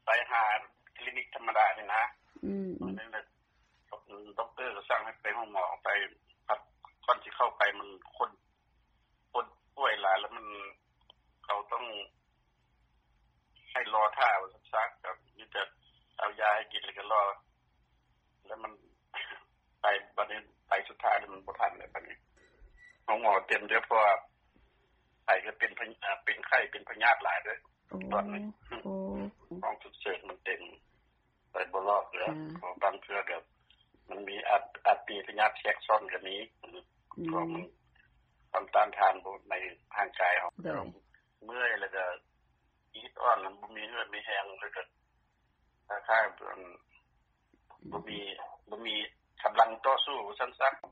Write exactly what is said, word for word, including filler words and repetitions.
ไปหาคลินิกธรรมดานี่นะอืมนั่นแหละด็อกเตอร์ก็สั่งให้ไปห้องหมอไปพักก่อนสิเข้าไปมันคนคนป่วยหลายแล้วมันเขาต้องให้รอท่าซักๆกับนี่จะเอายาให้กินแล้วก็รอแล้วมันไปบัดนี้ไปสุดท้ายมันบ่ทันเลยบัดนี้ห้องหมอเต็มเด้อเพราะว่าไข้ก็เป็นเป็นไข้เป็นพยาธิหลายเด้อตอนนี้โอ้ห้องฉุกเฉินมันเต็มไปบ่รอดแล้วเพราะบางเทื่อก็มันมีอาจอาจมีพยาธิแทรกซ้อนก็มีก็มันความต้านทานบ่ในร่างกายเฮาเมื่อยแล้วก็อีดอ่อนบ่มีเลือดมีแรงแล้วก็คล้ายๆบ่มีบ่มีกำลังต่อสู้ซั่นซะ